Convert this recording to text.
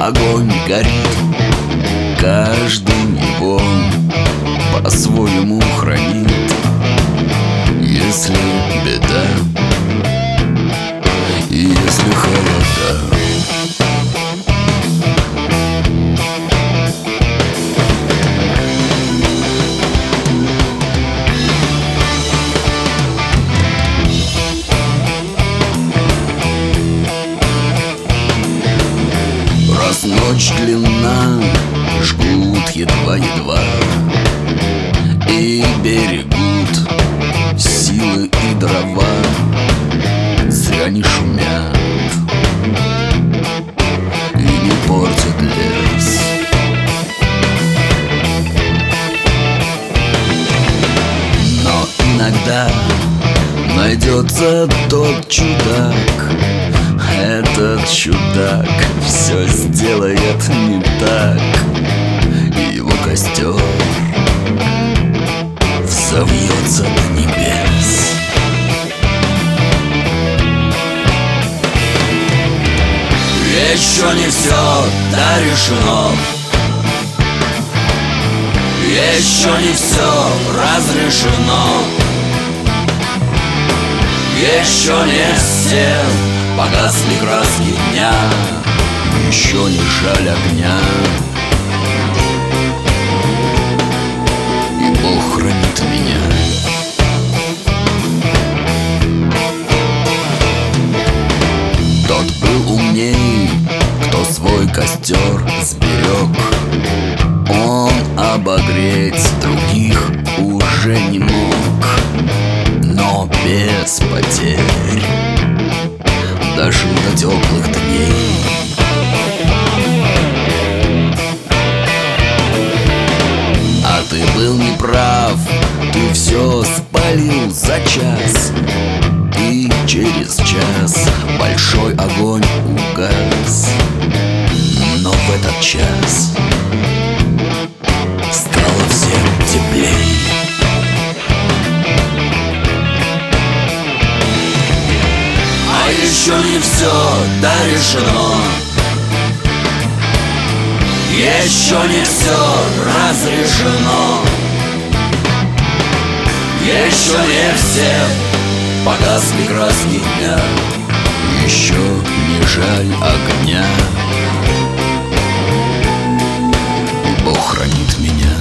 огонь горит, каждый его по-своему хранит. Если беда и если холода, раз ночь длинна, жгут едва-едва и берегут силы и дрова. Зря не шумят и не портят лес. Но иногда найдется тот чудак. Этот чудак все сделает не так, и его костер взовьется до небес. Еще не все дорешено, еще не все разрешено, еще не все погасли краски дня, еще не жаль огня. И Бог хранит меня. Тот был умней, кто свой костер сберег. Он обогреть других уже не мог, но без потерь дожил до теплых дней. А ты был неправ, ты все спалил за час, и через час большой огонь угас. Но в этот час стало всем теплей. А еще не все дорешено, еще не все разрешено, еще не все погасли краски дня, еще не жаль огня. Бог хранит меня.